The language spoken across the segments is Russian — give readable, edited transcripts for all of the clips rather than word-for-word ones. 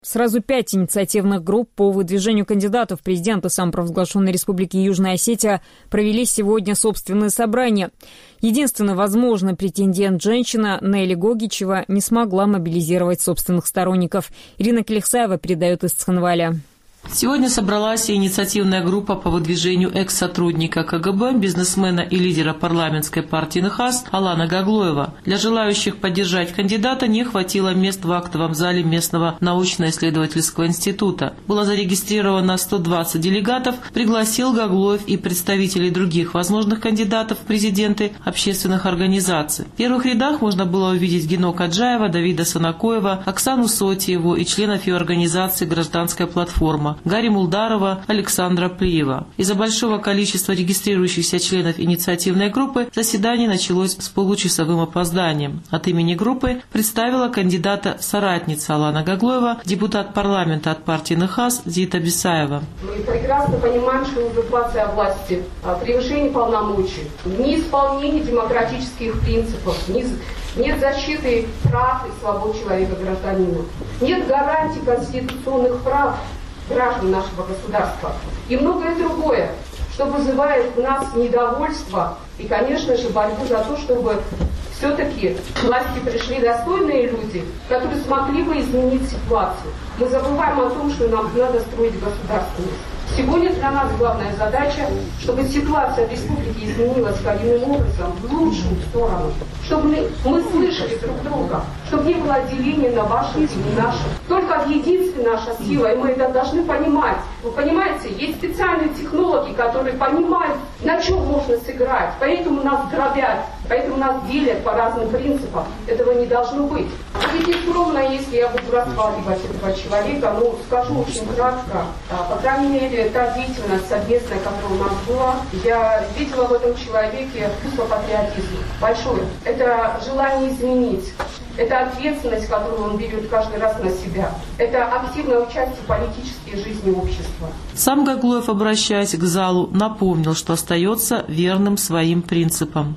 Сразу 5 инициативных групп по выдвижению кандидатов в президенты самопровозглашенной Республики Южная Осетия провели сегодня собственные собрания. Единственный возможный претендент женщина Нелли Гогичева не смогла мобилизировать собственных сторонников. Ирина Келихсаева передает из Цхинваля. Сегодня собралась инициативная группа по выдвижению экс-сотрудника КГБ, бизнесмена и лидера парламентской партии НХАС Алана Гаглоева. Для желающих поддержать кандидата не хватило мест в актовом зале местного научно-исследовательского института. Было зарегистрировано 120 делегатов, пригласил Гаглоев и представителей других возможных кандидатов в президенты общественных организаций. В первых рядах можно было увидеть Гино Каджаева, Давида Санакоева, Оксану Сотиеву и членов ее организации «Гражданская платформа», Гарри Мулдарова, Александра Плиева. Из-за большого количества регистрирующихся членов инициативной группы заседание началось с получасовым опозданием. От имени группы представила кандидата соратница Алана Гаглоева, депутат парламента от партии НХАС Зита Бисаева. Мы прекрасно понимаем, что узурпация власти, превышение полномочий, неисполнение демократических принципов, нет защиты прав и свобод человека-гражданина, нет гарантий конституционных прав граждан нашего государства и многое другое, что вызывает в нас недовольство и, конечно же, борьбу за то, чтобы все-таки к власти пришли достойные люди, которые смогли бы изменить ситуацию. Мы забываем о том, что нам надо строить государственность. Сегодня для нас главная задача, чтобы ситуация в республике изменилась коренным образом в лучшую сторону, чтобы мы слышали друг друга, чтобы не было деления на ваших и не наших. Только в единстве наша сила, и мы это должны понимать. Вы понимаете, есть специальные технологии, которые понимают, на чем можно сыграть, поэтому нас дробят, поэтому нас делят по разным принципам. Этого не должно быть. Будет скромно, если я буду расхваливать этого человека, но скажу очень кратко. По крайней мере, та деятельность совместная, которая у нас была, я видела в этом человеке чувство патриотизма большое. Это желание изменить. Это ответственность, которую он берет каждый раз на себя. Это активное участие в политической жизни общества. Сам Гаглоев, обращаясь к залу, напомнил, что остается верным своим принципам.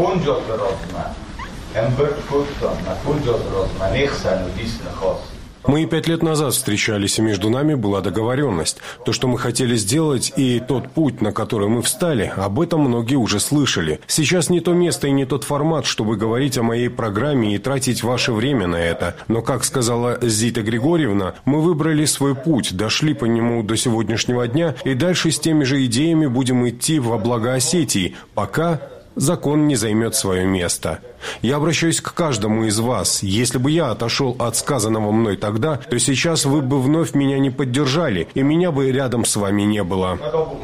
Мы 5 лет назад встречались, и между нами была договоренность. То, что мы хотели сделать, и тот путь, на который мы встали, об этом многие уже слышали. Сейчас не то место и не тот формат, чтобы говорить о моей программе и тратить ваше время на это. Но, как сказала Зита Григорьевна, мы выбрали свой путь, дошли по нему до сегодняшнего дня, и дальше с теми же идеями будем идти во благо Осетии, пока закон не займет свое место. Я обращаюсь к каждому из вас. Если бы я отошел от сказанного мной тогда, то сейчас вы бы вновь меня не поддержали, и меня бы рядом с вами не было.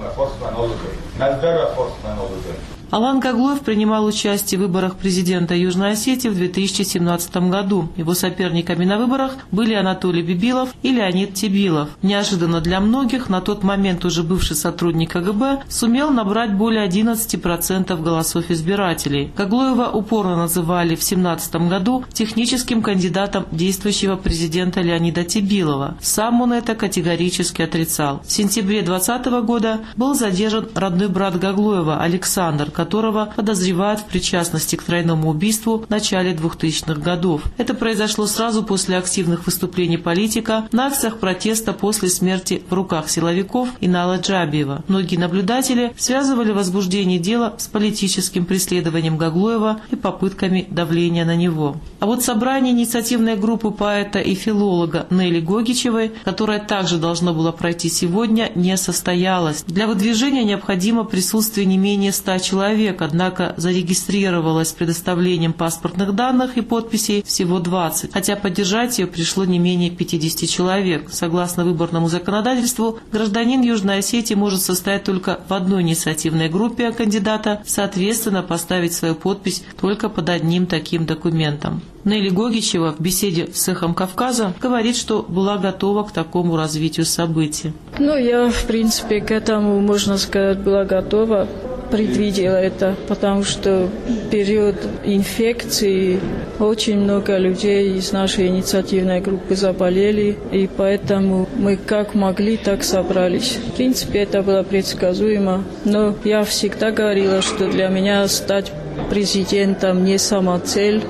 Алан Гаглоев принимал участие в выборах президента Южной Осетии в 2017 году. Его соперниками на выборах были Анатолий Бибилов и Леонид Тебилов. Неожиданно для многих, на тот момент уже бывший сотрудник КГБ сумел набрать более 11% голосов избирателей. Гаглоева упорно называли в 2017 году техническим кандидатом действующего президента Леонида Тебилова. Сам он это категорически отрицал. В сентябре 2020 года был задержан родной брат Гаглоева Александр, которого подозревают в причастности к тройному убийству в начале 2000-х годов. Это произошло сразу после активных выступлений политика на акциях протеста после смерти в руках силовиков Инала Джабиева. Многие наблюдатели связывали возбуждение дела с политическим преследованием Гаглоева и попытками давления на него. А вот собрание инициативной группы поэта и филолога Нелли Гогичевой, которое также должно было пройти сегодня, не состоялось. Для выдвижения необходимо присутствие не менее 100 человек, однако зарегистрировалось с предоставлением паспортных данных и подписей всего 20, хотя поддержать ее пришло не менее 50 человек. Согласно выборному законодательству, гражданин Южной Осетии может состоять только в одной инициативной группе кандидата, соответственно, поставить свою подпись только под одним таким документом. Нелли Гогичева в беседе с «Эхом Кавказа» говорит, что была готова к такому развитию событий. Я, в принципе, к этому, можно сказать, была готова. Предвидела это, потому что в период инфекции очень много людей из нашей инициативной группы заболели, и поэтому мы как могли, так собрались. В принципе, это было предсказуемо, но я всегда говорила, что для меня стать президентом не сама цель,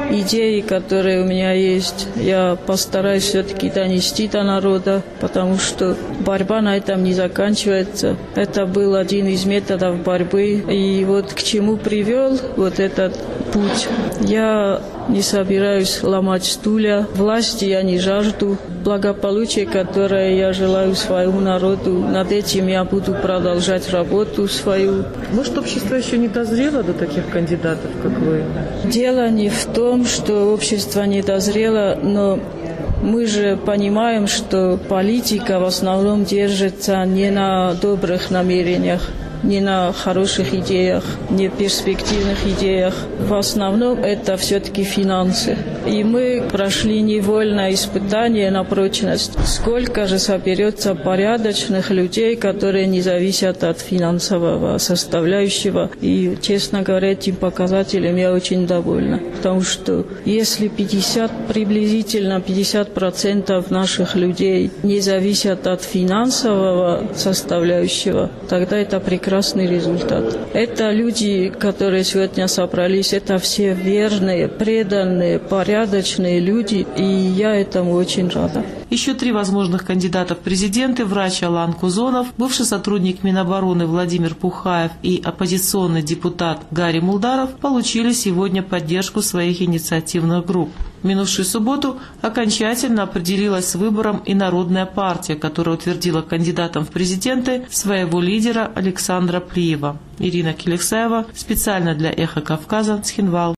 идеи, которые у меня есть, я постараюсь все-таки донести до народа, потому что борьба на этом не заканчивается. Это был один из методов борьбы. И вот к чему привел вот этот путь. Я не собираюсь ломать стулья. Власти я не жажду. Благополучие, которое я желаю своему народу, над этим я буду продолжать работу свою. Может, общество еще не дозрело до таких кандидатов, как вы? Дело не в том, что общество не дозрело, но мы же понимаем, что политика в основном держится не на добрых намерениях, не на хороших идеях, не перспективных идеях. В основном это все-таки финансы. И мы прошли невольное испытание на прочность. Сколько же соберется порядочных людей, которые не зависят от финансового составляющего. И, честно говоря, этим показателем я очень довольна. Потому что если приблизительно 50% наших людей не зависят от финансового составляющего, тогда это прекрасный результат. Это люди, которые сегодня собрались, это все верные, преданные, порядочные люди, и я этому очень рада. Еще 3 возможных кандидата в президенты: врач Алан Кузонов, бывший сотрудник Минобороны Владимир Пухаев и оппозиционный депутат Гарри Мулдаров получили сегодня поддержку своих инициативных групп. В минувшую субботу окончательно определилась с выбором и Народная партия, которая утвердила кандидатом в президенты своего лидера Александра Плиева. Ирина Келексаева специально для «Эхо Кавказа», Цхинвал.